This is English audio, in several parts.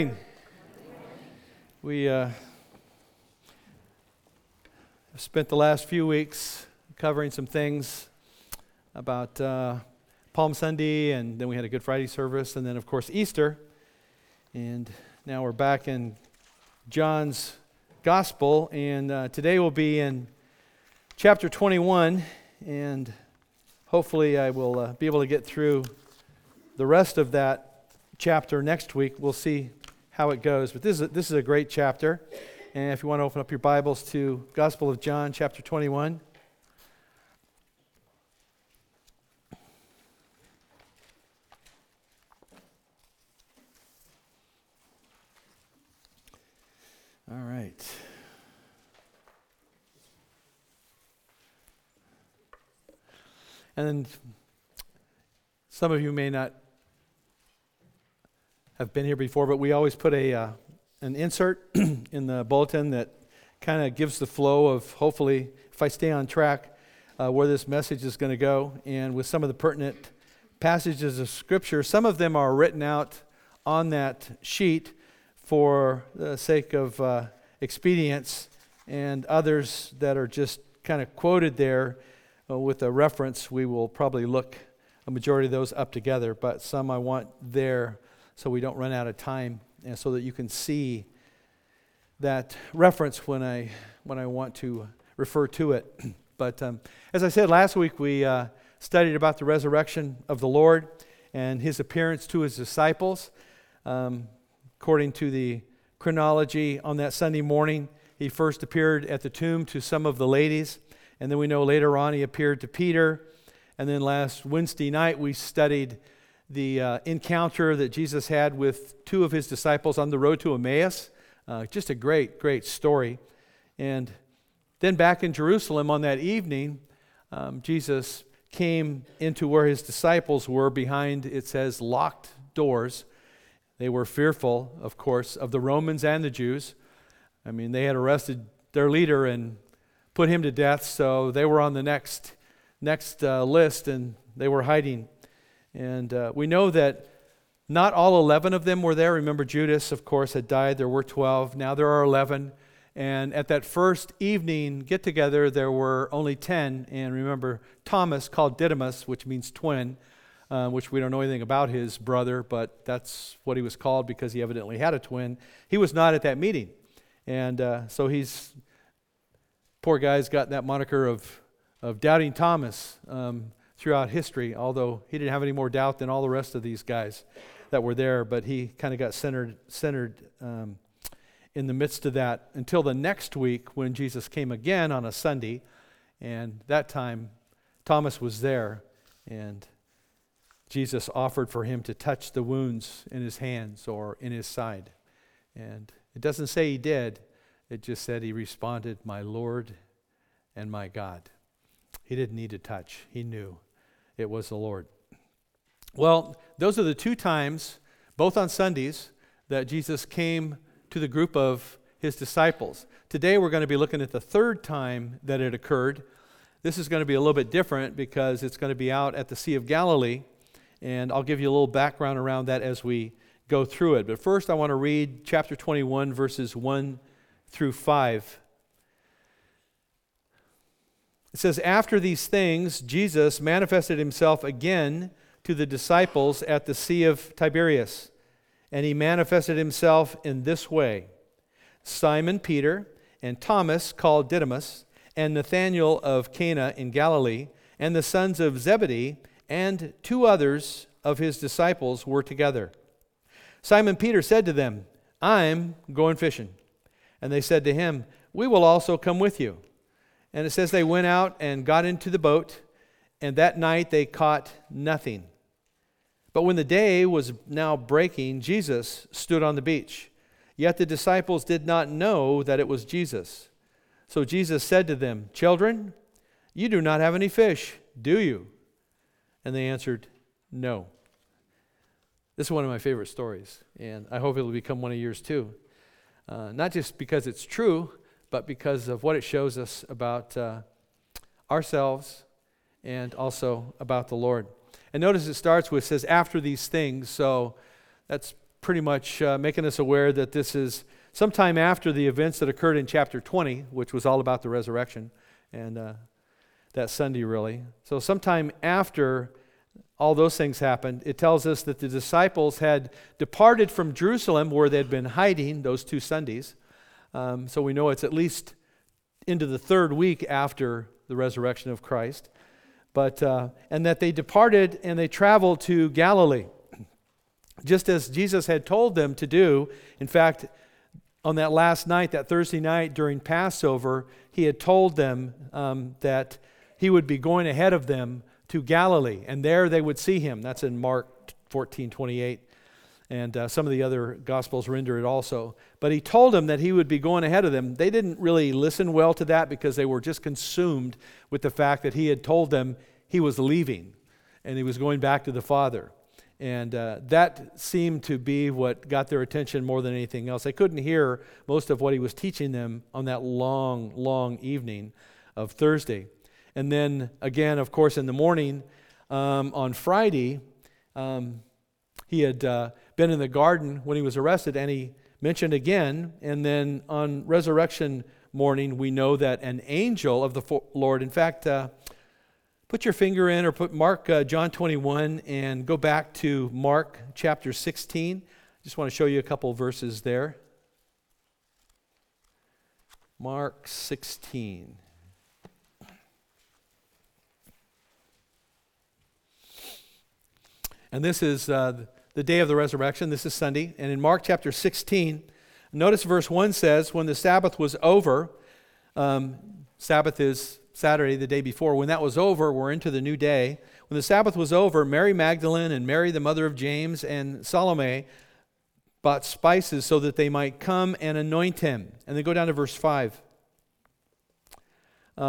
We spent the last few weeks covering some things about Palm Sunday, and then we had a Good Friday service, and then, of course, Easter. And now we're back in John's Gospel, and today we'll be in chapter 21, and hopefully I will be able to get through the rest of that chapter next week. We'll see how it goes, but this is a great chapter. And if you want to open up your Bibles to Gospel of John, chapter 21. All right. And then some of you may not have been here before, but we always put an insert in the bulletin that kind of gives the flow of, hopefully, if I stay on track, where this message is going to go. And with some of the pertinent passages of Scripture, some of them are written out on that sheet for the sake of expedience, and others that are just kind of quoted there with a reference. We will probably look a majority of those up together, but some I want there so we don't run out of time, and so that you can see that reference when I want to refer to it. But as I said last week, we studied about the resurrection of the Lord and His appearance to His disciples. According to the chronology, on that Sunday morning, He first appeared at the tomb to some of the ladies, and then we know later on He appeared to Peter, and then last Wednesday night we studied the encounter that Jesus had with two of His disciples on the road to Emmaus. Just a great, great story. And then back in Jerusalem on that evening, Jesus came into where His disciples were behind, it says, locked doors. They were fearful, of course, of the Romans and the Jews. I mean, they had arrested their leader and put him to death, so they were on the next list, and they were hiding. And we know that not all 11 of them were there. Remember, Judas, of course, had died. There were 12. Now there are 11. And at that first evening get-together, there were only 10. And remember, Thomas, called Didymus, which means twin, which we don't know anything about his brother, but that's what he was called because he evidently had a twin. He was not at that meeting. And so poor guy's got that moniker of Doubting Thomas throughout history, although he didn't have any more doubt than all the rest of these guys that were there, but he kind of got centered in the midst of that until the next week when Jesus came again on a Sunday, and that time Thomas was there, and Jesus offered for him to touch the wounds in his hands or in his side. And it doesn't say he did, it just said he responded, "My Lord and my God." He didn't need to touch, he knew it was the Lord. Well, those are the two times, both on Sundays, that Jesus came to the group of His disciples. Today we're going to be looking at the third time that it occurred. This is going to be a little bit different because it's going to be out at the Sea of Galilee, and I'll give you a little background around that as we go through it. But first I want to read chapter 21, verses 1 through 5. It says, "After these things, Jesus manifested Himself again to the disciples at the Sea of Tiberias. And He manifested Himself in this way: Simon Peter, and Thomas called Didymus, and Nathanael of Cana in Galilee, and the sons of Zebedee, and two others of His disciples were together. Simon Peter said to them, 'I'm going fishing.' And they said to him, 'We will also come with you.' And it says they went out and got into the boat, and that night they caught nothing. But when the day was now breaking, Jesus stood on the beach. Yet the disciples did not know that it was Jesus. So Jesus said to them, 'Children, you do not have any fish, do you?' And they answered, 'No.'" This is one of my favorite stories, and I hope it will become one of yours too. Not just because it's true, but because of what it shows us about ourselves and also about the Lord. And notice it starts with, says, "after these things," so that's pretty much making us aware that this is sometime after the events that occurred in chapter 20, which was all about the resurrection, and that Sunday really. So sometime after all those things happened, it tells us that the disciples had departed from Jerusalem where they'd been hiding those 2 Sundays. So we know it's at least into the 3rd week after the resurrection of Christ. And that they departed and they traveled to Galilee, just as Jesus had told them to do. In fact, on that last night, that Thursday night during Passover, he had told them that he would be going ahead of them to Galilee, and there they would see him. That's in Mark 14:28, and some of the other Gospels render it also. But he told them that he would be going ahead of them. They didn't really listen well to that because they were just consumed with the fact that he had told them he was leaving, and he was going back to the Father. And that seemed to be what got their attention more than anything else. They couldn't hear most of what he was teaching them on that long, long evening of Thursday. And then again, of course, in the morning on Friday, he had been in the garden when he was arrested, and he mentioned again. And then on resurrection morning, we know that an angel of the Lord, in fact, put your finger in or put Mark John 21 and go back to Mark chapter 16. Just want to show you a couple verses there. Mark 16. And this is the day of the resurrection. This is Sunday. And in Mark chapter 16, notice verse 1 says, when the Sabbath was over, Sabbath is Saturday, the day before. When that was over, we're into the new day. When the Sabbath was over, Mary Magdalene and Mary, the mother of James, and Salome bought spices so that they might come and anoint him. And then go down to verse 5. You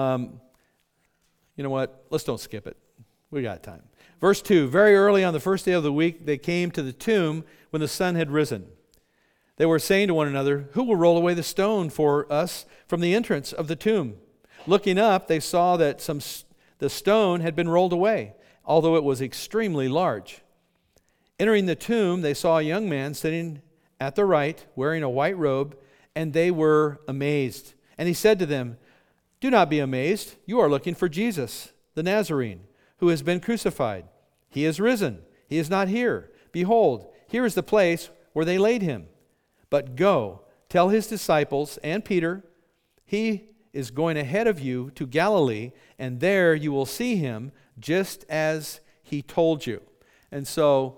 know what? Let's don't skip it. We got time. Verse 2, very early on the first day of the week, they came to the tomb when the sun had risen. They were saying to one another, who will roll away the stone for us from the entrance of the tomb? Looking up, they saw that the stone had been rolled away, although it was extremely large. Entering the tomb, they saw a young man sitting at the right, wearing a white robe, and they were amazed. And he said to them, do not be amazed. You are looking for Jesus, the Nazarene, who has been crucified. He is risen. He is not here. Behold, here is the place where they laid him. But go, tell his disciples and Peter, he is going ahead of you to Galilee, and there you will see him just as he told you. And so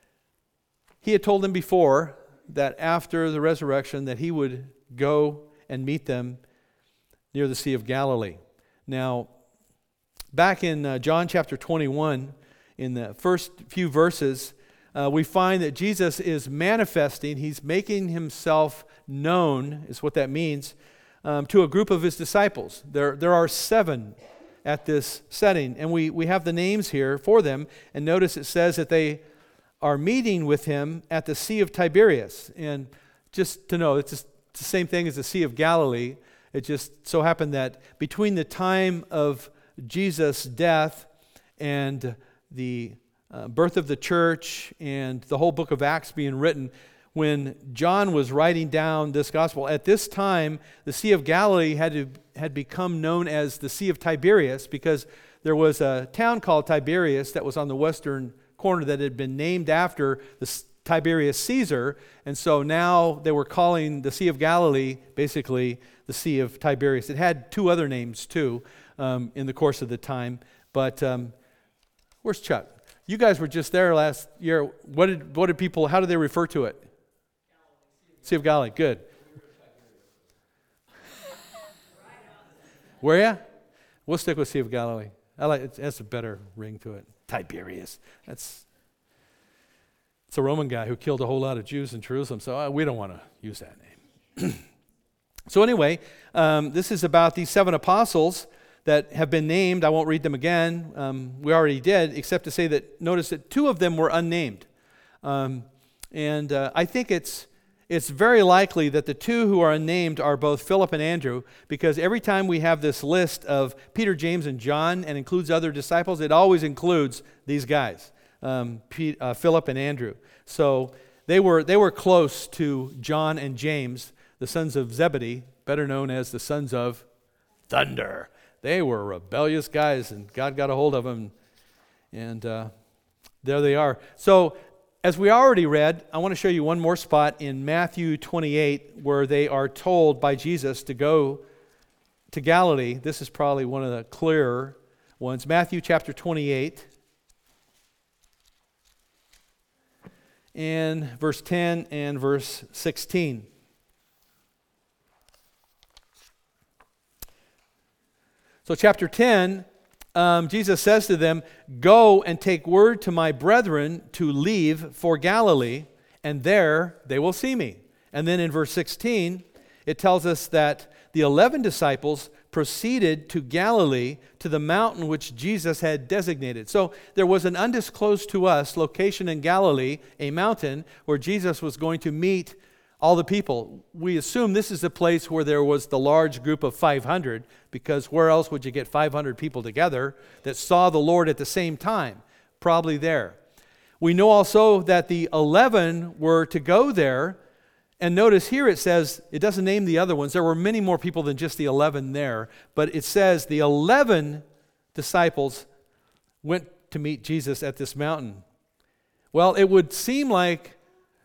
he had told them before that after the resurrection that he would go and meet them near the Sea of Galilee. Now, back in John chapter 21, in the first few verses, we find that Jesus is manifesting, he's making himself known, is what that means, to a group of his disciples. There are 7 at this setting, and we have the names here for them, and notice it says that they are meeting with him at the Sea of Tiberias. And just to know, it's the same thing as the Sea of Galilee. It just so happened that between the time of Jesus' death and the birth of the church and the whole book of Acts being written, when John was writing down this gospel, at this time, the Sea of Galilee had become known as the Sea of Tiberias because there was a town called Tiberias that was on the western corner that had been named after the Tiberius Caesar, and so now they were calling the Sea of Galilee basically the Sea of Tiberias. It had 2 other names too in the course of the time, but where's Chuck? You guys were just there last year. What did people, how did they refer to it? Sea of Galilee, good. Where ya? We'll stick with Sea of Galilee. I like it. That's a better ring to it. Tiberius. It's a Roman guy who killed a whole lot of Jews in Jerusalem, so we don't want to use that name. So anyway, this is about these 7 apostles that have been named. I won't read them again. We already did, except to say that, notice that 2 of them were unnamed. I think it's very likely that the 2 who are unnamed are both Philip and Andrew, because every time we have this list of Peter, James, and John and includes other disciples, it always includes these guys, Philip and Andrew. So they were close to John and James, the sons of Zebedee, better known as the sons of thunder. They were rebellious guys, and God got a hold of them, and there they are. So, as we already read, I want to show you one more spot in Matthew 28 where they are told by Jesus to go to Galilee. This is probably one of the clearer ones. Matthew chapter 28 and verse 10 and verse 16. So chapter 10, Jesus says to them, "Go and take word to my brethren to leave for Galilee, and there they will see me." And then in verse 16, it tells us that the 11 disciples proceeded to Galilee, to the mountain which Jesus had designated. So there was an undisclosed to us location in Galilee, a mountain where Jesus was going to meet all the people. We assume this is the place where there was the large group of 500, because where else would you get 500 people together that saw the Lord at the same time? Probably there. We know also that the 11 were to go there, and notice here it says, it doesn't name the other ones. There were many more people than just the 11 there, but it says the 11 disciples went to meet Jesus at this mountain. Well, it would seem like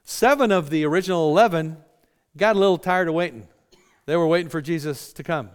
7 of the original 11 got a little tired of waiting. They were waiting for Jesus to come,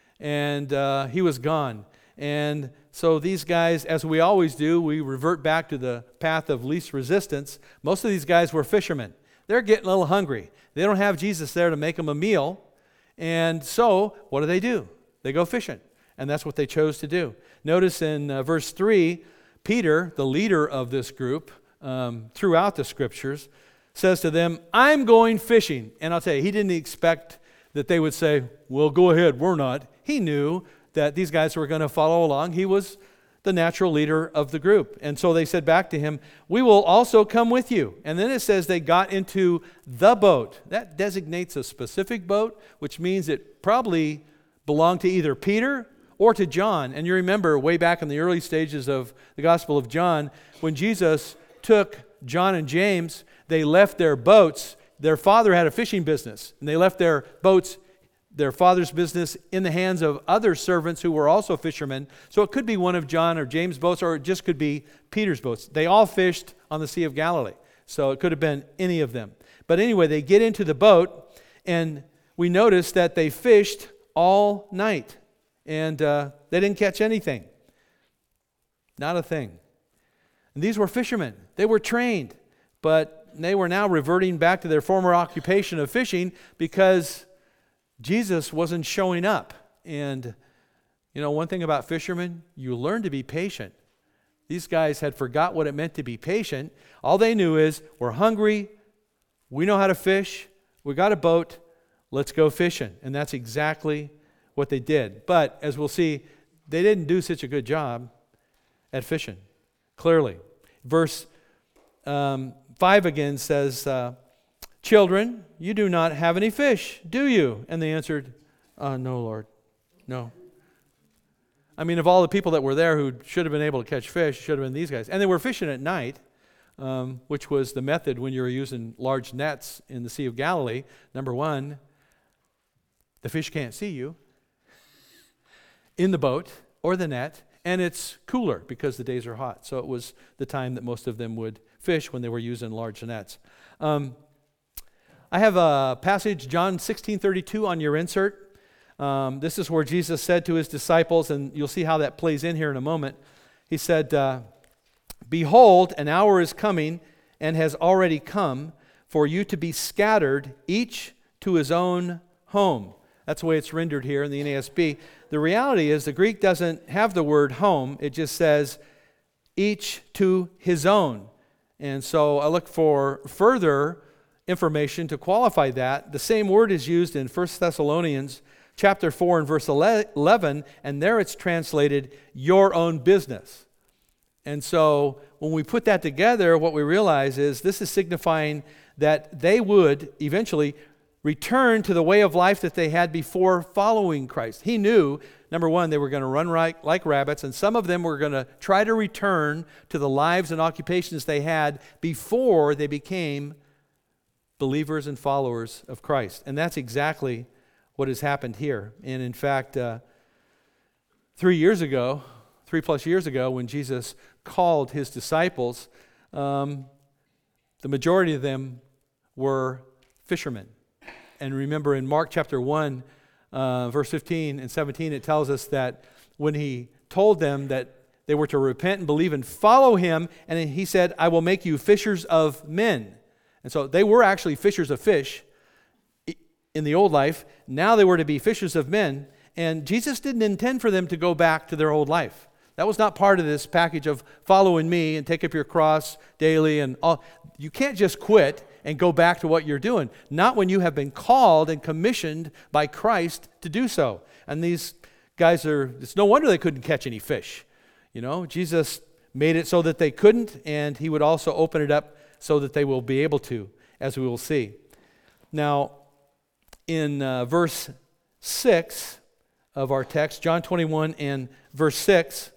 and he was gone. And so these guys, as we always do, we revert back to the path of least resistance. Most of these guys were fishermen. They're getting a little hungry. They don't have Jesus there to make them a meal, and so what do? They go fishing, and that's what they chose to do. Notice in verse 3, Peter, the leader of this group, throughout the scriptures, says to them, "I'm going fishing." And I'll tell you, he didn't expect that they would say, "Well, go ahead, we're not." He knew that these guys were going to follow along. He was the natural leader of the group. And so they said back to him, "We will also come with you." And then it says they got into the boat. That designates a specific boat, which means it probably belonged to either Peter or to John. And you remember way back in the early stages of the Gospel of John, when Jesus took John and James, they left their boats. Their father had a fishing business, and they left their boats, their father's business, in the hands of other servants who were also fishermen. So it could be one of John or James' boats, or it just could be Peter's boats. They all fished on the Sea of Galilee, so it could have been any of them. But anyway, they get into the boat, and we notice that they fished all night, and they didn't catch anything. Not a thing. And these were fishermen. They were trained, but they were now reverting back to their former occupation of fishing because Jesus wasn't showing up. And, you know, one thing about fishermen, you learn to be patient. These guys had forgot what it meant to be patient. All they knew is, we're hungry, we know how to fish, we got a boat, let's go fishing. And that's exactly what they did. But, as we'll see, they didn't do such a good job at fishing, clearly. Verse 5 again says, "Children, you do not have any fish, do you?" And they answered, "No, Lord, no." I mean, of all the people that were there who should have been able to catch fish, should have been these guys. And they were fishing at night, which was the method when you were using large nets in the Sea of Galilee. Number one, the fish can't see you in the boat or the net, and it's cooler because the days are hot. So it was the time that most of them would fish when they were using large nets. I have a passage, John 16:32 on your insert. This is where Jesus said to his disciples, and you'll see how that plays in here in a moment. He said, "Behold, an hour is coming and has already come for you to be scattered, each to his own home." That's the way it's rendered here in the NASB. The reality is the Greek doesn't have the word home. It just says each to his own. And so I look for further information to qualify that. The same word is used in 1 Thessalonians chapter 4 and verse 11, and there it's translated your own business. And so when we put that together, what we realize is this is signifying that they would eventually return to the way of life that they had before following Christ. He knew, number one, they were going to run like rabbits, and some of them were going to try to return to the lives and occupations they had before they became believers and followers of Christ. And that's exactly what has happened here. And in fact, 3 plus years ago, when Jesus called his disciples, the majority of them were fishermen. And remember in Mark chapter 1, verse 15 and 17, it tells us that when he told them that they were to repent and believe and follow him, and he said, I will make you fishers of men. And so they were actually fishers of fish in the old life. Now they were to be fishers of men. And Jesus didn't intend for them to go back to their old life. That was not part of this package of following me and take up your cross daily and all. You can't just quit and go back to what you're doing. Not when you have been called and commissioned by Christ to do so. And these guys it's no wonder they couldn't catch any fish. You know, Jesus made it so that they couldn't, and he would also open it up so that they will be able to, as we will see. Now, in verse 6 of our text, John 21 and verse 6,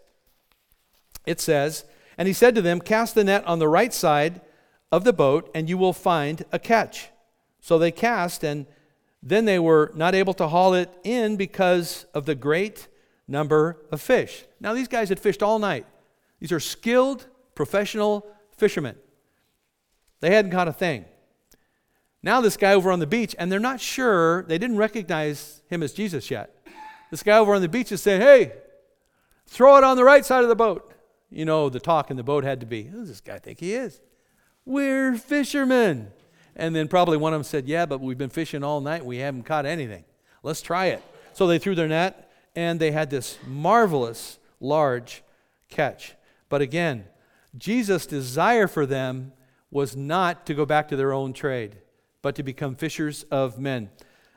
it says, and he said to them, cast the net on the right side of the boat, and you will find a catch. So they cast, and then they were not able to haul it in because of the great number of fish. Now, these guys had fished all night. These are skilled, professional fishermen. They hadn't caught a thing. Now this guy over on the beach, and they're not sure, they didn't recognize him as Jesus yet. This guy over on the beach is saying, hey, throw it on the right side of the boat. You know, the talk in the boat had to be, who does this guy think he is? We're fishermen. And then probably one of them said, yeah, but we've been fishing all night. We haven't caught anything. Let's try it. So they threw their net, and they had this marvelous large catch. But again, Jesus' desire for them was not to go back to their own trade, but to become fishers of men.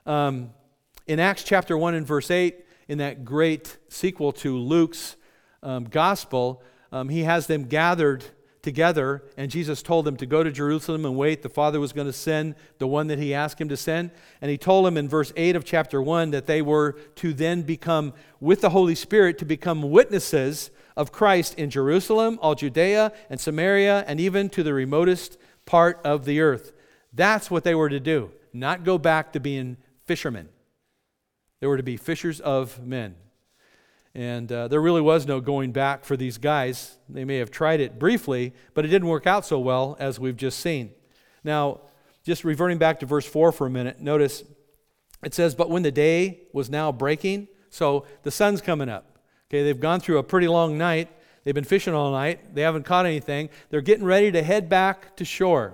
In Acts chapter 1 and verse 8, in that great sequel to Luke's gospel, he has them gathered together, and Jesus told them to go to Jerusalem and wait. The Father was going to send the one that he asked him to send. And he told them in verse 8 of chapter 1 that they were to then become, with the Holy Spirit, to become witnesses of Christ in Jerusalem, all Judea and Samaria, and even to the remotest part of the earth. That's what they were to do, not go back to being fishermen. They were to be fishers of men. And there really was no going back for these guys. They may have tried it briefly, but it didn't work out so well as we've just seen. Now, just reverting back to verse 4 for a minute, notice it says, but when the day was now breaking, so the sun's coming up. Okay, they've gone through a pretty long night. They've been fishing all night. They haven't caught anything. They're getting ready to head back to shore.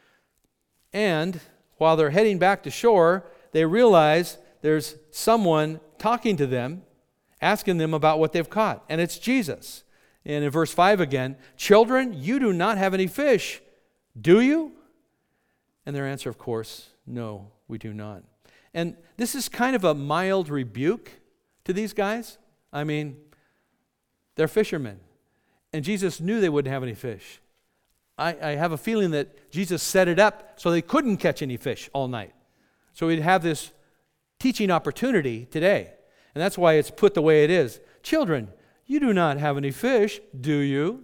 And while they're heading back to shore, they realize there's someone talking to them, asking them about what they've caught. And it's Jesus. And in verse 5 again, children, you do not have any fish, do you? And their answer, of course, no, we do not. And this is kind of a mild rebuke to these guys. I mean, they're fishermen. And Jesus knew they wouldn't have any fish. I have a feeling that Jesus set it up so they couldn't catch any fish all night. So we'd have this teaching opportunity today. And that's why it's put the way it is. Children, you do not have any fish, do you?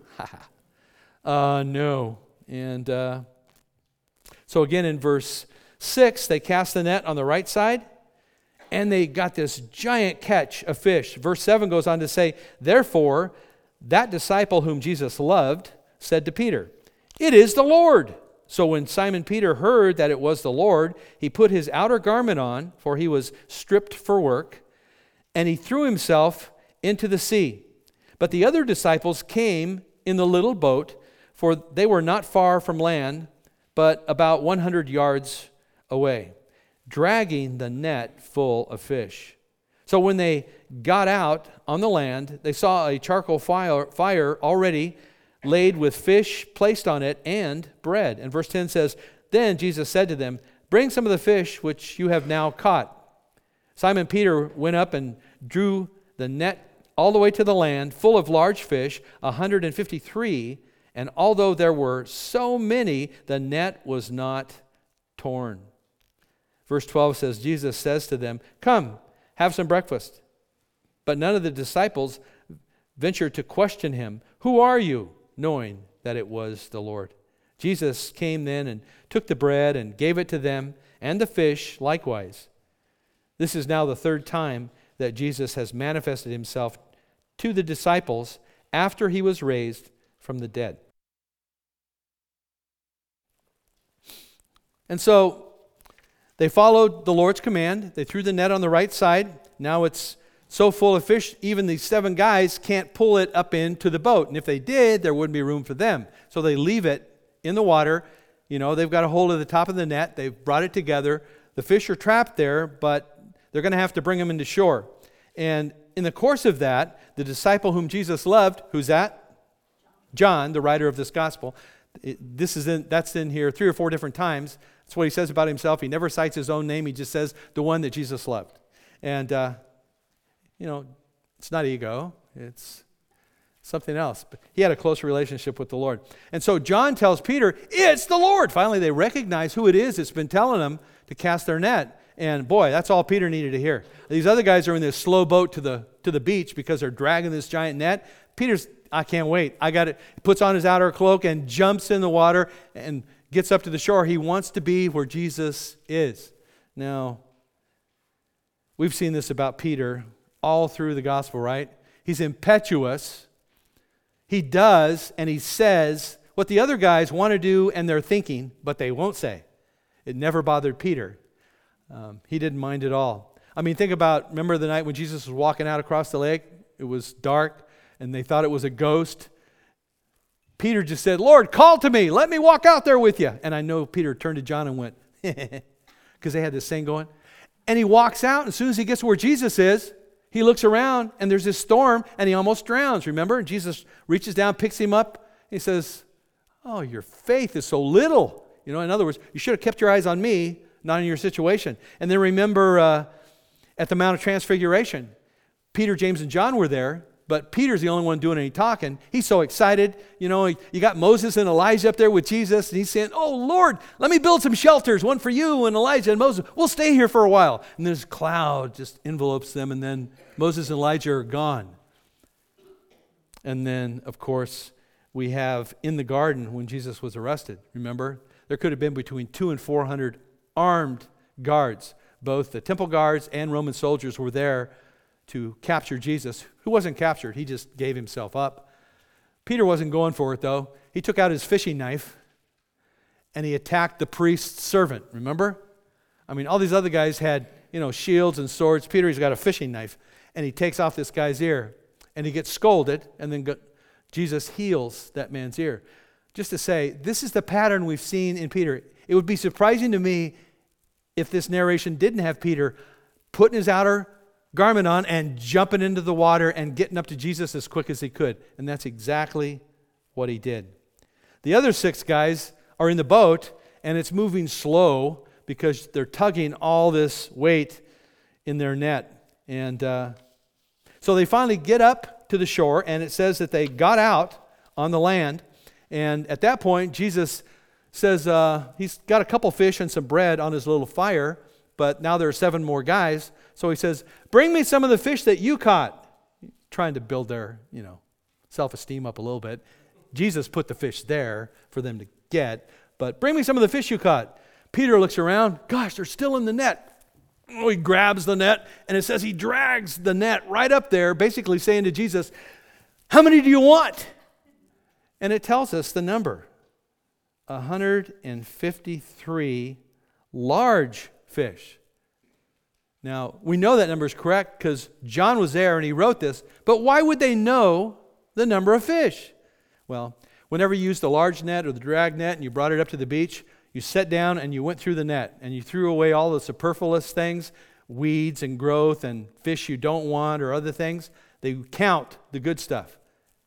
No. And so again in verse 6, they cast the net on the right side, and they got this giant catch of fish. Verse 7 goes on to say, therefore, that disciple whom Jesus loved said to Peter, it is the Lord. So when Simon Peter heard that it was the Lord, he put his outer garment on, for he was stripped for work, and he threw himself into the sea. But the other disciples came in the little boat, for they were not far from land, but about 100 yards away, dragging the net full of fish. So when they got out on the land, they saw a charcoal fire already laid with fish placed on it and bread. And verse 10 says, then Jesus said to them, bring some of the fish which you have now caught. Simon Peter went up and drew the net all the way to the land, full of large fish, 153. And although there were so many, the net was not torn. Verse 12 says, Jesus says to them, come, have some breakfast. But none of the disciples ventured to question him, who are you? Knowing that it was the Lord. Jesus came then and took the bread and gave it to them, and the fish likewise. This is now the third time that Jesus has manifested himself to the disciples after he was raised from the dead. And so they followed the Lord's command. They threw the net on the right side. Now it's so full of fish, even these 7 guys can't pull it up into the boat. And if they did, there wouldn't be room for them. So they leave it in the water. You know, they've got a hold of the top of the net. They've brought it together. The fish are trapped there, but they're going to have to bring them into shore. And in the course of that, the disciple whom Jesus loved, who's that? John, the writer of this gospel. That's in here 3 or 4 different times. That's what he says about himself. He never cites his own name. He just says the one that Jesus loved. And, it's not ego. It's something else. But he had a close relationship with the Lord. And so John tells Peter, it's the Lord. Finally, they recognize who it is that's been telling them to cast their net. And boy, that's all Peter needed to hear. These other guys are in this slow boat to the beach because they're dragging this giant net. Peter's, I can't wait. I got it. He puts on his outer cloak and jumps in the water and gets up to the shore. He wants to be where Jesus is. Now, we've seen this about Peter all through the gospel, right? He's impetuous. He does and he says what the other guys want to do and they're thinking, but they won't say. It never bothered Peter. He didn't mind at all. I mean, think about, remember the night when Jesus was walking out across the lake? It was dark and they thought it was a ghost. Peter just said, Lord, call to me. Let me walk out there with you. And I know Peter turned to John and went, because they had this thing going. And he walks out, and as soon as he gets where Jesus is, he looks around, and there's this storm, and he almost drowns, remember? And Jesus reaches down, picks him up. He says, oh, your faith is so little. You know, in other words, you should have kept your eyes on me, not on your situation. And then remember at the Mount of Transfiguration, Peter, James, and John were there, but Peter's the only one doing any talking. He's so excited. You know, you got Moses and Elijah up there with Jesus, and he's saying, oh, Lord, let me build some shelters, one for you and Elijah and Moses. We'll stay here for a while. And this cloud just envelopes them, and then Moses and Elijah are gone. And then, of course, we have in the garden when Jesus was arrested, remember? There could have been between 200 and 400 armed guards. Both the temple guards and Roman soldiers were there to capture Jesus, who wasn't captured. He just gave himself up. Peter wasn't going for it, though. He took out his fishing knife, and he attacked the priest's servant, remember? I mean, all these other guys had, shields and swords. Peter, he's got a fishing knife, and he takes off this guy's ear, and he gets scolded, and then Jesus heals that man's ear. Just to say, this is the pattern we've seen in Peter. It would be surprising to me if this narration didn't have Peter putting his outer garment on and jumping into the water and getting up to Jesus as quick as he could. And that's exactly what he did. The other 6 guys are in the boat, and it's moving slow because they're tugging all this weight in their net. And so they finally get up to the shore, and it says that they got out on the land. And at that point, Jesus says he's got a couple fish and some bread on his little fire, but now there are 7 more guys. So he says, bring me some of the fish that you caught. Trying to build their, self-esteem up a little bit. Jesus put the fish there for them to get, but bring me some of the fish you caught. Peter looks around. Gosh, they're still in the net. Oh, he grabs the net, and it says he drags the net right up there, basically saying to Jesus, how many do you want? And it tells us the number, 153 large fish. Now, we know that number is correct because John was there and he wrote this, but why would they know the number of fish? Well, whenever you used the large net or the drag net and you brought it up to the beach, you sat down and you went through the net and you threw away all the superfluous things, weeds and growth and fish you don't want or other things. They count the good stuff.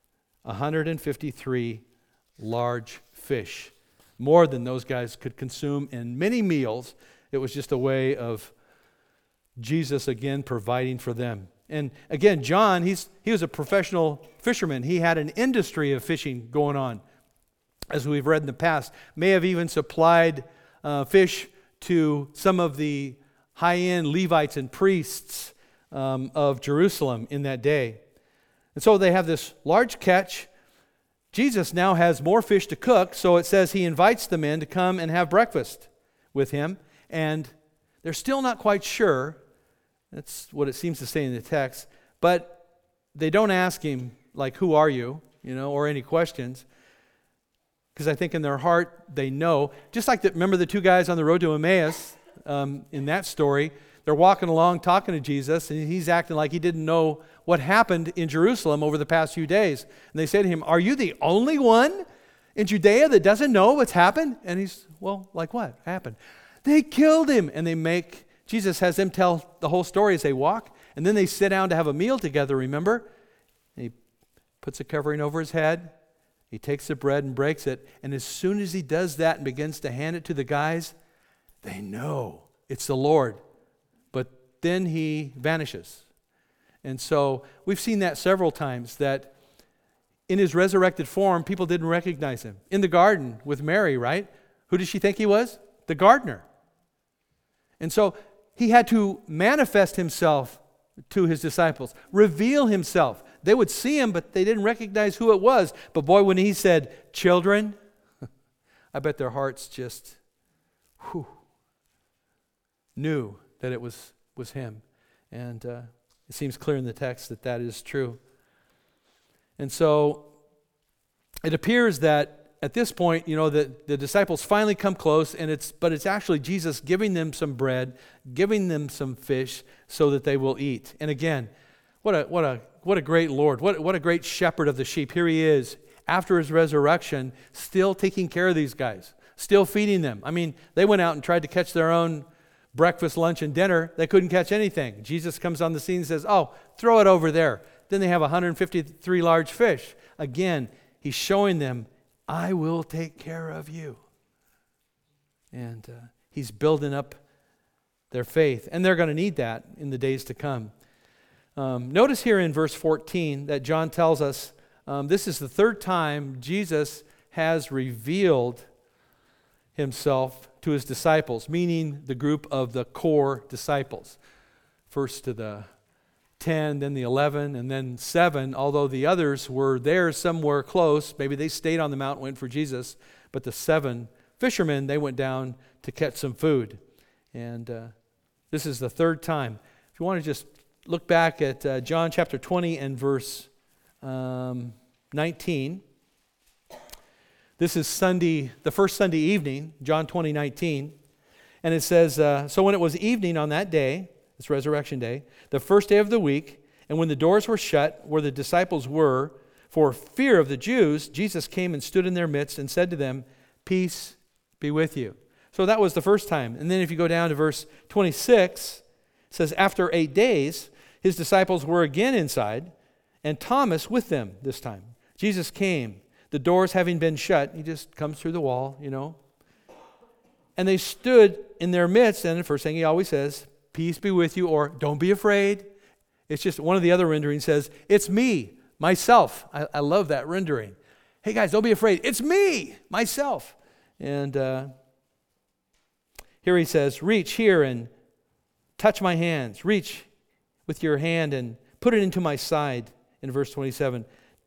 153 large fish, more than those guys could consume in many meals. It was just a way of Jesus again providing for them. And again, John, he was a professional fisherman. He had an industry of fishing going on, as we've read in the past. May have even supplied fish to some of the high-end Levites and priests of Jerusalem in that day. And so they have this large catch. Jesus now has more fish to cook, so it says he invites the men to come and have breakfast with him, and they're still not quite sure. That's what it seems to say in the text, but they don't ask him, like, who are you, or any questions, because I think in their heart they know. Just like, remember the two guys on the road to Emmaus in that story? They're walking along talking to Jesus, and he's acting like he didn't know what happened in Jerusalem over the past few days. And they say to him, are you the only one in Judea that doesn't know what's happened? And he's, well, like what happened? They killed him. And Jesus has them tell the whole story as they walk. And then they sit down to have a meal together, remember? And he puts a covering over his head. He takes the bread and breaks it. And as soon as he does that and begins to hand it to the guys, they know it's the Lord. But then he vanishes. And so we've seen that several times, that in his resurrected form, people didn't recognize him. In the garden with Mary, right? Who did she think he was? The gardener. And so he had to manifest himself to his disciples, reveal himself. They would see him, but they didn't recognize who it was. But boy, when he said, children, I bet their hearts just knew that it was him. And it seems clear in the text that is true. And so it appears that at this point, that the disciples finally come close, but it's actually Jesus giving them some bread, giving them some fish so that they will eat. And again, what a great Lord, what a great shepherd of the sheep. Here he is after his resurrection, still taking care of these guys, still feeding them. I mean, they went out and tried to catch their own breakfast, lunch, and dinner. They couldn't catch anything. Jesus comes on the scene and says, oh, throw it over there. Then they have 153 large fish. Again, he's showing them, I will take care of you. And he's building up their faith. And they're going to need that in the days to come. Notice here in verse 14 that John tells us this is the third time Jesus has revealed himself to his disciples, meaning the group of the core disciples. First to the 10, then the 11, and then 7, although the others were there somewhere close. Maybe they stayed on the mountain, went for Jesus, but the 7 fishermen, they went down to catch some food. And this is the third time. If you want to just look back at John chapter 20 and verse 19. This is the first Sunday evening, John 20:19. And it says, so when it was evening on that day, it's Resurrection Day, the first day of the week, and when the doors were shut where the disciples were, for fear of the Jews, Jesus came and stood in their midst and said to them, peace be with you. So that was the first time. And then if you go down to verse 26, it says, after 8 days, his disciples were again inside, and Thomas with them this time. Jesus came, the doors having been shut. He just comes through the wall, And they stood in their midst, and the first thing he always says, peace be with you, or don't be afraid. It's just one of the other renderings says, it's me, myself. I love that rendering. Hey guys, don't be afraid. It's me, myself. And here he says, reach here and touch my hands. Reach with your hand and put it into my side in verse 27.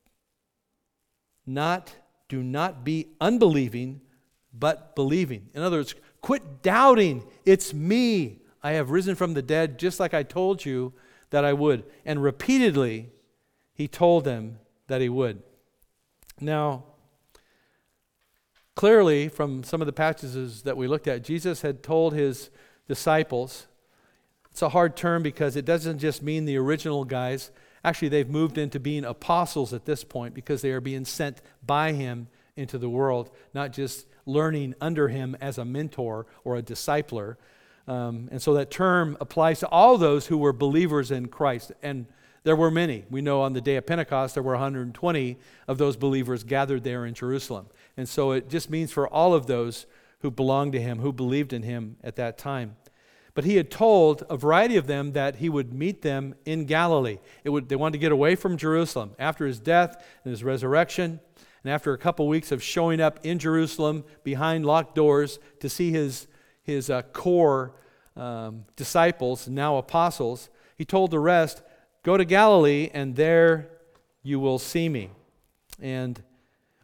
Do not be unbelieving, but believing. In other words, quit doubting. It's me. I have risen from the dead just like I told you that I would. And repeatedly, he told them that he would. Now, clearly, from some of the passages that we looked at, Jesus had told his disciples, it's a hard term because it doesn't just mean the original guys. Actually, they've moved into being apostles at this point because they are being sent by him into the world, not just learning under him as a mentor or a discipler. And so that term applies to all those who were believers in Christ. And there were many. We know on the day of Pentecost, there were 120 of those believers gathered there in Jerusalem. And so it just means for all of those who belonged to him, who believed in him at that time. But he had told a variety of them that he would meet them in Galilee. They wanted to get away from Jerusalem after his death and his resurrection. And after a couple weeks of showing up in Jerusalem behind locked doors to see his core disciples, now apostles, he told the rest, go to Galilee and there you will see me. And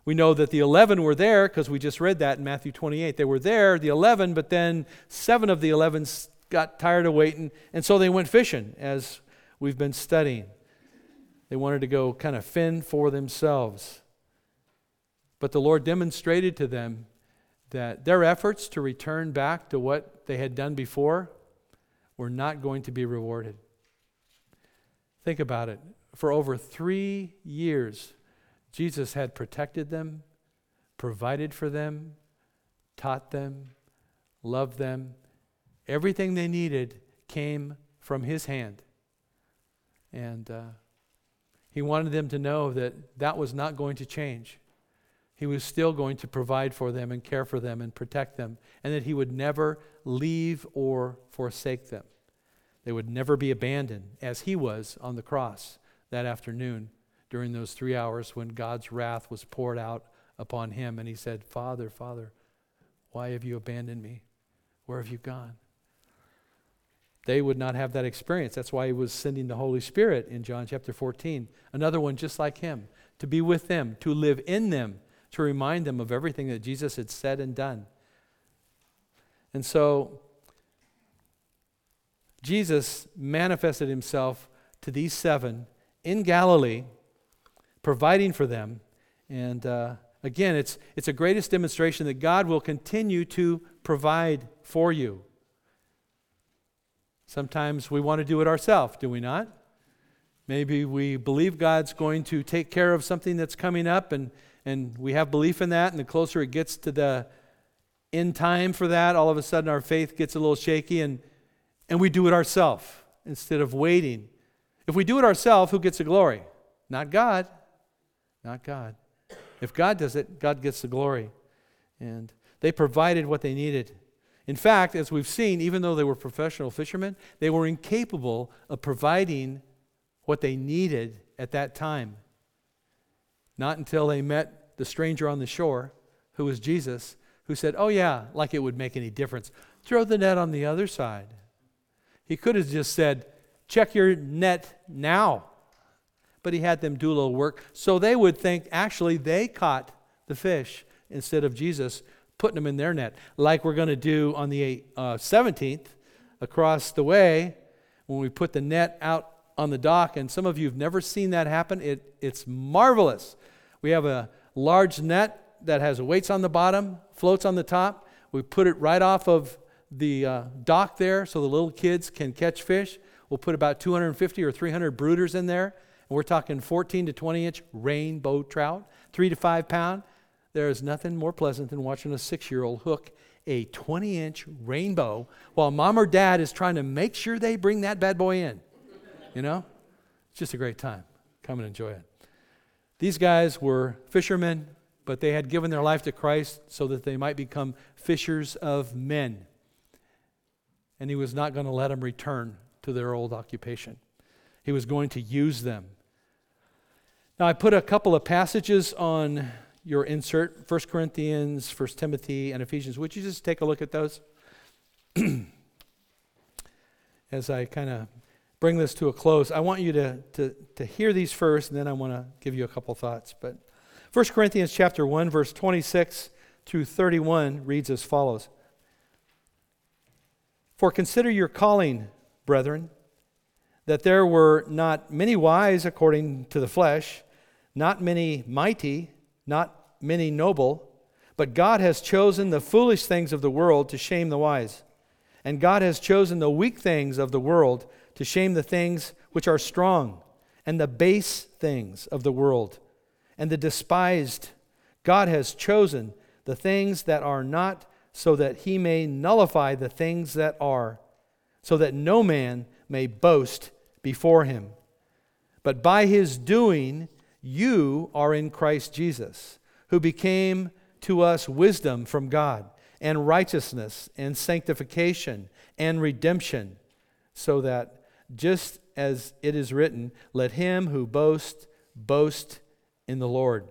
We know that the 11 were there because we just read that in Matthew 28. They were there, the 11, but then 7 of the 11 got tired of waiting, and so they went fishing, as we've been studying. They wanted to go kind of fend for themselves. But the Lord demonstrated to them that their efforts to return back to what they had done before were not going to be rewarded. Think about it. For over 3 years, Jesus had protected them, provided for them, taught them, loved them. Everything they needed came from His hand. And He wanted them to know that that was not going to change. He was still going to provide for them and care for them and protect them, and that He would never leave or forsake them. They would never be abandoned, as He was on the cross that afternoon during those 3 hours when God's wrath was poured out upon Him. And He said, Father, Father, why have you abandoned me? Where have you gone? They would not have that experience. That's why He was sending the Holy Spirit in John chapter 14. Another one just like Him, to be with them, to live in them, to remind them of everything that Jesus had said and done. And so Jesus manifested Himself to these 7 in Galilee, providing for them. And again, it's a greatest demonstration that God will continue to provide for you. Sometimes we want to do it ourselves, do we not? Maybe we believe God's going to take care of something that's coming up, and we have belief in that, and the closer it gets to the end time for that, all of a sudden our faith gets a little shaky, and we do it ourselves instead of waiting. If we do it ourselves, who gets the glory? Not God. Not God. If God does it, God gets the glory. And they provided what they needed. In fact, as we've seen, even though they were professional fishermen, they were incapable of providing what they needed at that time. Not until they met the stranger on the shore, who was Jesus, who said, oh yeah, like it would make any difference. Throw the net on the other side. He could have just said, check your net now. But He had them do a little work so they would think actually they caught the fish instead of Jesus putting them in their net, like we're going to do on the 17th across the way when we put the net out on the dock. And some of you have never seen that happen. It's marvelous. We have a large net that has weights on the bottom, floats on the top. We put it right off of the dock there so the little kids can catch fish. We'll put about 250 or 300 brooders in there. And we're talking 14 to 20 inch rainbow trout, 3 to 5 pound. There is nothing more pleasant than watching a 6-year-old hook a 20-inch rainbow while mom or dad is trying to make sure they bring that bad boy in. You know? It's just a great time. Come and enjoy it. These guys were fishermen, but they had given their life to Christ so that they might become fishers of men. And He was not going to let them return to their old occupation. He was going to use them. Now, I put a couple of passages on your insert, 1 Corinthians, 1 Timothy, and Ephesians. Would you just take a look at those? As I kind of bring this to a close, I want you to hear these first, and then I want to give you a couple thoughts. But 1 Corinthians chapter 1, verse 26 through 31 reads as follows. For consider your calling, brethren, that there were not many wise according to the flesh, not many mighty, not many noble, but God has chosen the foolish things of the world to shame the wise. And God has chosen the weak things of the world to shame the things which are strong, and the base things of the world, and the despised. God has chosen the things that are not, so that He may nullify the things that are, so that no man may boast before Him. But by His doing, you are in Christ Jesus, who became to us wisdom from God, and righteousness, and sanctification, and redemption, so that, just as it is written, let him who boasts, boast in the Lord.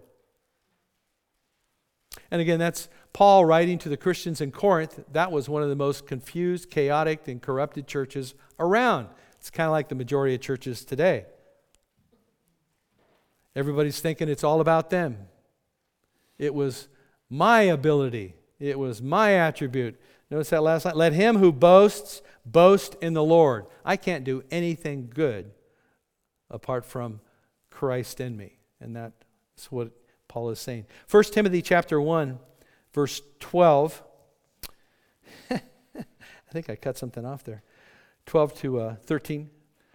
And again, that's Paul writing to the Christians in Corinth. That was one of the most confused, chaotic, and corrupted churches around. It's kind of like the majority of churches today. Everybody's thinking it's all about them. It was my ability. It was my attribute. Notice that last line. Let him who boasts, boast in the Lord. I can't do anything good apart from Christ in me. And that's what Paul is saying. 1 Timothy chapter 1, verse 12. I think I cut something off there. 12 to 13.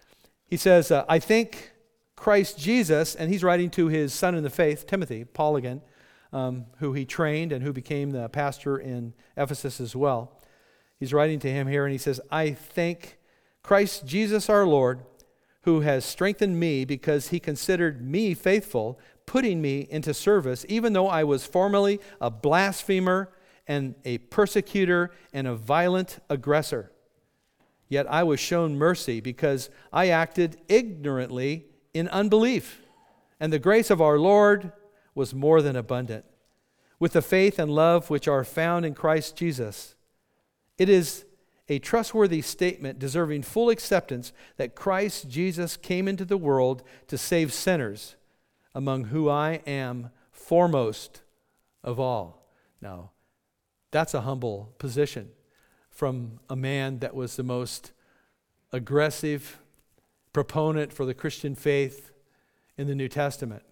He says, I think Christ Jesus, and he's writing to his son in the faith, Timothy, Paul again, who he trained and who became the pastor in Ephesus as well. He's writing to him here and he says, I thank Christ Jesus our Lord, who has strengthened me because he considered me faithful, putting me into service, even though I was formerly a blasphemer and a persecutor and a violent aggressor. Yet I was shown mercy because I acted ignorantly in unbelief, and the grace of our Lord was more than abundant. With the faith and love which are found in Christ Jesus, it is a trustworthy statement deserving full acceptance that Christ Jesus came into the world to save sinners, among whom I am foremost of all. Now, that's a humble position from a man that was the most aggressive proponent for the Christian faith in the New Testament.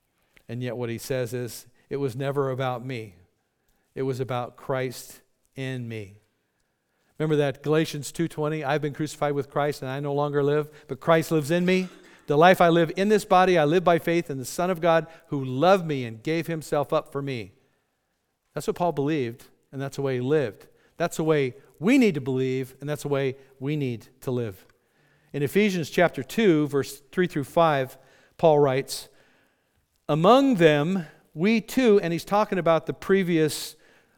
And yet what he says is, it was never about me. It was about Christ in me. Remember that Galatians 2:20, I've been crucified with Christ and I no longer live, but Christ lives in me. The life I live in this body, I live by faith in the Son of God who loved me and gave himself up for me. That's what Paul believed, and that's the way he lived. That's the way we need to believe, and that's the way we need to live. In Ephesians chapter 2, verse 3 through 5, Paul writes, among them, we too, and he's talking about the previous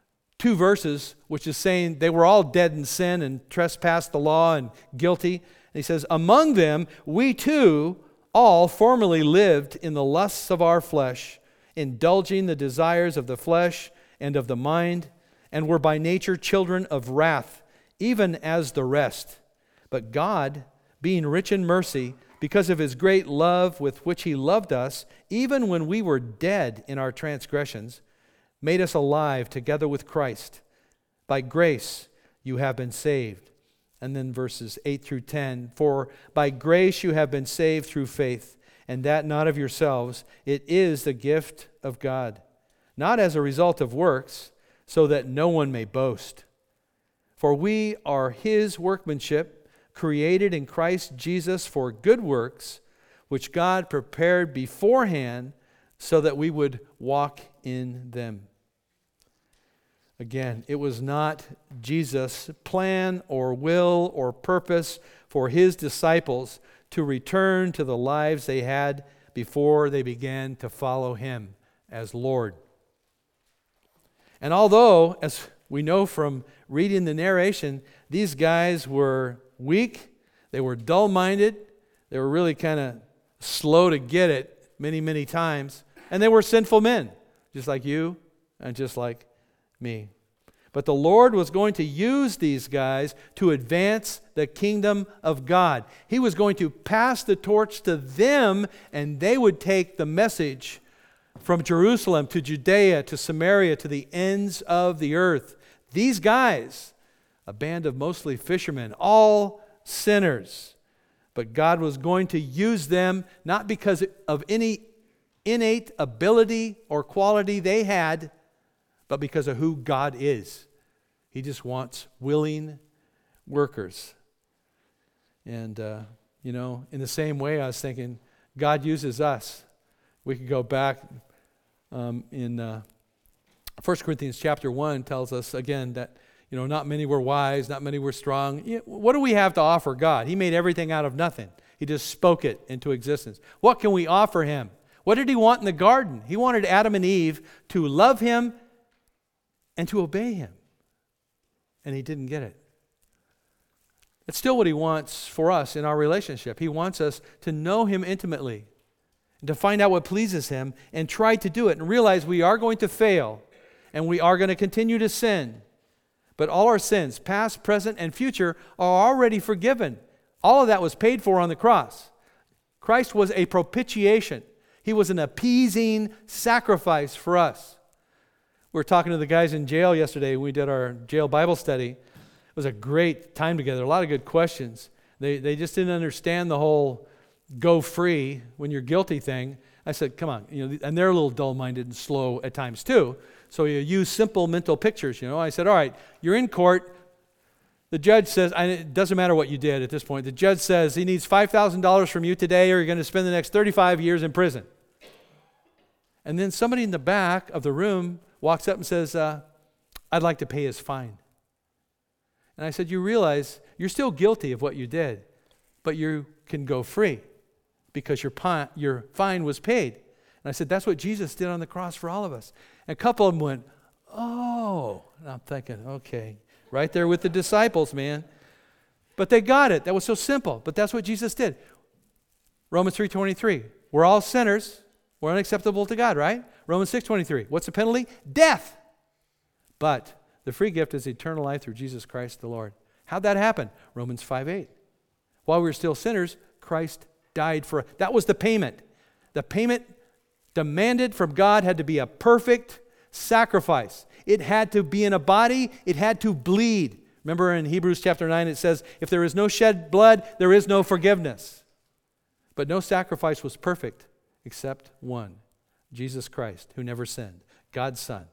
2 verses, which is saying they were all dead in sin and trespassed the law and guilty. And he says, among them, we too all formerly lived in the lusts of our flesh, indulging the desires of the flesh and of the mind, and were by nature children of wrath, even as the rest. But God, being rich in mercy, because of his great love with which he loved us, even when we were dead in our transgressions, made us alive together with Christ. By grace you have been saved. And then verses 8 through 10, for by grace you have been saved through faith, and that not of yourselves, it is the gift of God, not as a result of works, so that no one may boast. For we are his workmanship, created in Christ Jesus for good works, which God prepared beforehand so that we would walk in them. Again, it was not Jesus' plan or will or purpose for his disciples to return to the lives they had before they began to follow him as Lord. And although, as we know from reading the narration, these guys were weak, they were dull-minded, they were really kind of slow to get it many, many times, and they were sinful men, just like you and just like me. But the Lord was going to use these guys to advance the kingdom of God. He was going to pass the torch to them, and they would take the message from Jerusalem to Judea to Samaria to the ends of the earth. These guys, a band of mostly fishermen, all sinners. But God was going to use them not because of any innate ability or quality they had, but because of who God is. He just wants willing workers. And, in the same way, I was thinking, God uses us. We could go back in 1 Corinthians chapter 1 tells us again that, not many were wise, not many were strong. What do we have to offer God? He made everything out of nothing. He just spoke it into existence. What can we offer him? What did he want in the garden? He wanted Adam and Eve to love him and to obey him. And he didn't get it. It's still what he wants for us in our relationship. He wants us to know him intimately, and to find out what pleases him and try to do it and realize we are going to fail and we are going to continue to sin. But all our sins, past, present, and future, are already forgiven. All of that was paid for on the cross. Christ was a propitiation. He was an appeasing sacrifice for us. We were talking to the guys in jail yesterday. We did our jail Bible study. It was a great time together. A lot of good questions. They just didn't understand the whole go free when you're guilty thing. I said, come on. And they're a little dull-minded and slow at times too. So you use simple mental pictures. I said, all right, you're in court. The judge says, it doesn't matter what you did at this point. The judge says he needs $5,000 from you today or you're going to spend the next 35 years in prison. And then somebody in the back of the room walks up and says, I'd like to pay his fine. And I said, you realize you're still guilty of what you did, but you can go free because your fine was paid. And I said, that's what Jesus did on the cross for all of us. And a couple of them went, oh. And I'm thinking, okay, right there with the disciples, man. But they got it. That was so simple. But that's what Jesus did. Romans 3:23. We're all sinners. We're unacceptable to God, right? Romans 6:23. What's the penalty? Death. But the free gift is eternal life through Jesus Christ the Lord. How'd that happen? Romans 5:8. While we were still sinners, Christ died for us. That was the payment. The payment demanded from God had to be a perfect sacrifice. It had to be in a body. It had to bleed. Remember in Hebrews chapter 9 it says, if there is no shed blood, there is no forgiveness. But no sacrifice was perfect except one, Jesus Christ, who never sinned, God's Son.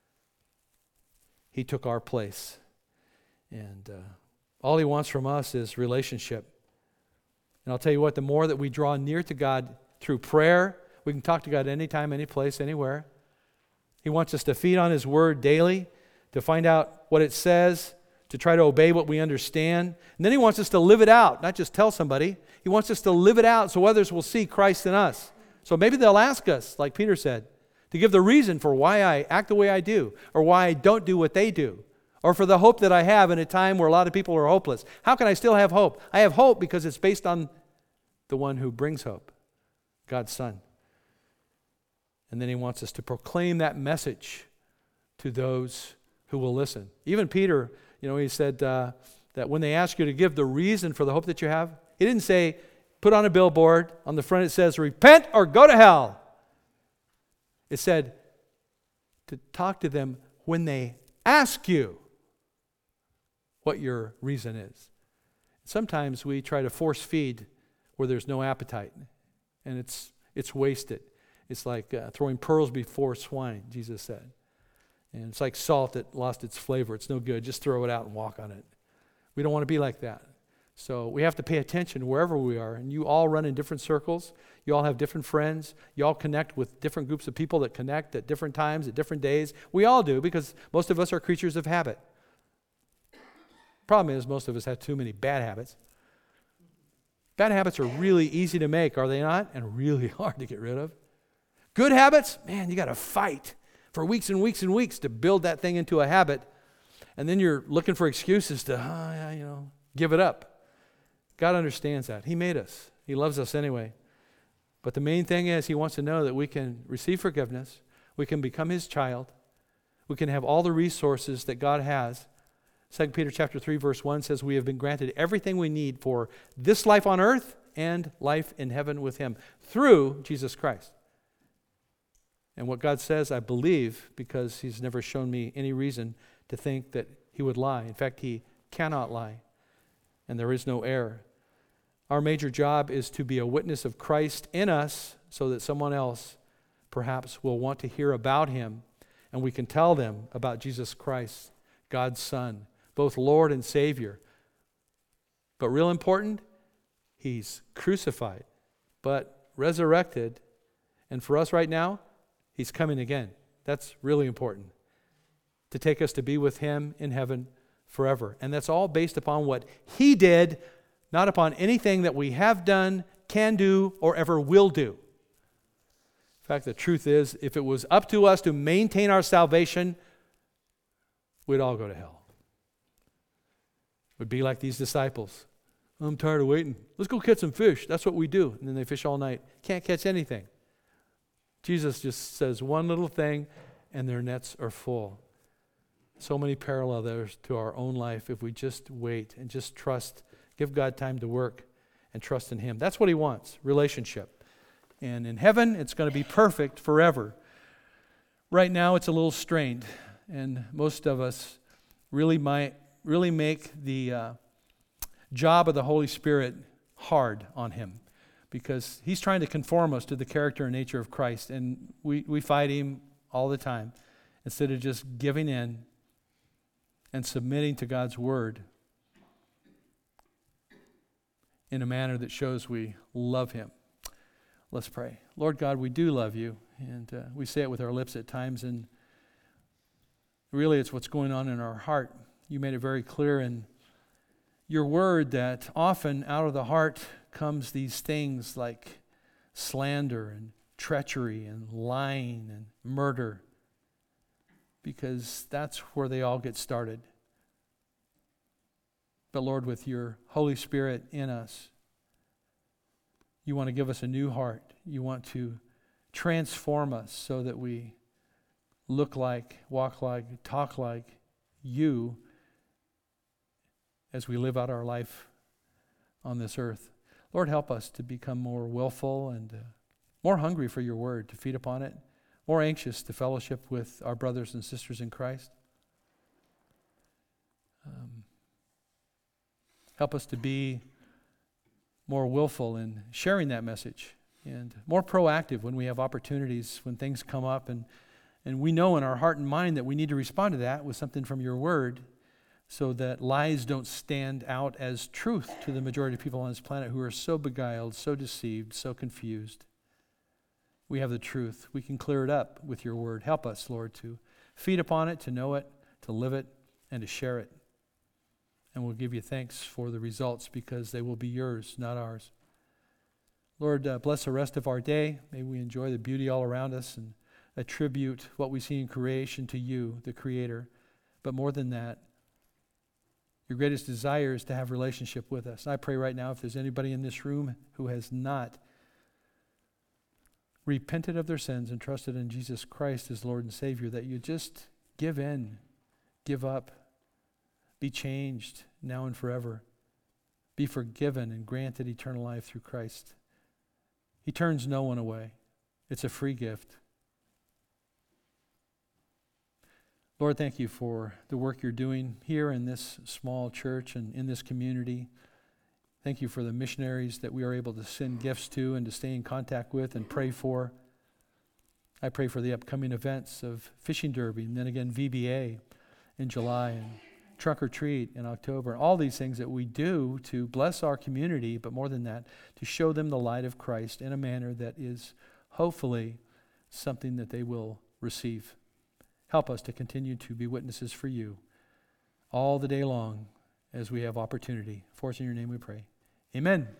He took our place. And all he wants from us is relationship. And I'll tell you what, the more that we draw near to God through prayer, we can talk to God anytime, any place, anywhere. He wants us to feed on his word daily, to find out what it says, to try to obey what we understand. And then he wants us to live it out, not just tell somebody. He wants us to live it out so others will see Christ in us. So maybe they'll ask us, like Peter said, to give the reason for why I act the way I do, or why I don't do what they do, or for the hope that I have in a time where a lot of people are hopeless. How can I still have hope? I have hope because it's based on the one who brings hope, God's Son. And then he wants us to proclaim that message to those who will listen. Even Peter, he said that when they ask you to give the reason for the hope that you have, he didn't say, put on a billboard, on the front it says, repent or go to hell. It said to talk to them when they ask you what your reason is. Sometimes we try to force feed where there's no appetite, and it's wasted. It's like throwing pearls before swine, Jesus said. And it's like salt that lost its flavor. It's no good. Just throw it out and walk on it. We don't want to be like that. So we have to pay attention wherever we are. And you all run in different circles. You all have different friends. You all connect with different groups of people that connect at different times, at different days. We all do, because most of us are creatures of habit. Problem is, most of us have too many bad habits. Bad habits are really easy to make, are they not? And really hard to get rid of. Good habits, man, you got to fight for weeks and weeks and weeks to build that thing into a habit. And then you're looking for excuses to, give it up. God understands that. He made us. He loves us anyway. But the main thing is he wants to know that we can receive forgiveness. We can become his child. We can have all the resources that God has. 2 Peter chapter 3 verse 1 says we have been granted everything we need for this life on earth and life in heaven with him through Jesus Christ. And what God says, I believe, because he's never shown me any reason to think that he would lie. In fact, he cannot lie, and there is no error. Our major job is to be a witness of Christ in us so that someone else perhaps will want to hear about him, and we can tell them about Jesus Christ, God's Son, both Lord and Savior. But real important, he's crucified, but resurrected, and for us right now, he's coming again. That's really important. To take us to be with him in heaven forever. And that's all based upon what he did, not upon anything that we have done, can do, or ever will do. In fact, the truth is, if it was up to us to maintain our salvation, we'd all go to hell. We'd be like these disciples. I'm tired of waiting. Let's go catch some fish. That's what we do. And then they fish all night. Can't catch anything. Jesus just says one little thing, and their nets are full. So many parallels there to our own life if we just wait and just trust, give God time to work and trust in him. That's what he wants, relationship. And in heaven, it's going to be perfect forever. Right now it's a little strained, and most of us really make the job of the Holy Spirit hard on him, because he's trying to conform us to the character and nature of Christ, and we fight him all the time instead of just giving in and submitting to God's word in a manner that shows we love him. Let's pray. Lord God, we do love you, and we say it with our lips at times, and really it's what's going on in our heart. You made it very clear in your word that often out of the heart comes these things like slander and treachery and lying and murder, because that's where they all get started. But Lord, with your Holy Spirit in us, you want to give us a new heart. You want to transform us so that we look like, walk like, talk like you as we live out our life on this earth. Lord, help us to become more willful and more hungry for your word, to feed upon it, more anxious to fellowship with our brothers and sisters in Christ. Help us to be more willful in sharing that message and more proactive when we have opportunities, when things come up, and we know in our heart and mind that we need to respond to that with something from your word, so that lies don't stand out as truth to the majority of people on this planet who are so beguiled, so deceived, so confused. We have the truth. We can clear it up with your word. Help us, Lord, to feed upon it, to know it, to live it, and to share it. And we'll give you thanks for the results, because they will be yours, not ours. Lord, bless the rest of our day. May we enjoy the beauty all around us and attribute what we see in creation to you, the Creator. But more than that, your greatest desire is to have relationship with us. And I pray right now, if there's anybody in this room who has not repented of their sins and trusted in Jesus Christ as Lord and Savior, that you just give in, give up, be changed now and forever, be forgiven and granted eternal life through Christ. He turns no one away. It's a free gift. Lord, thank you for the work you're doing here in this small church and in this community. Thank you for the missionaries that we are able to send gifts to and to stay in contact with and pray for. I pray for the upcoming events of Fishing Derby, and then again VBA in July, and Trunk or Treat in October, and all these things that we do to bless our community, but more than that, to show them the light of Christ in a manner that is hopefully something that they will receive. Help us to continue to be witnesses for you all the day long as we have opportunity. For us in your name we pray. Amen.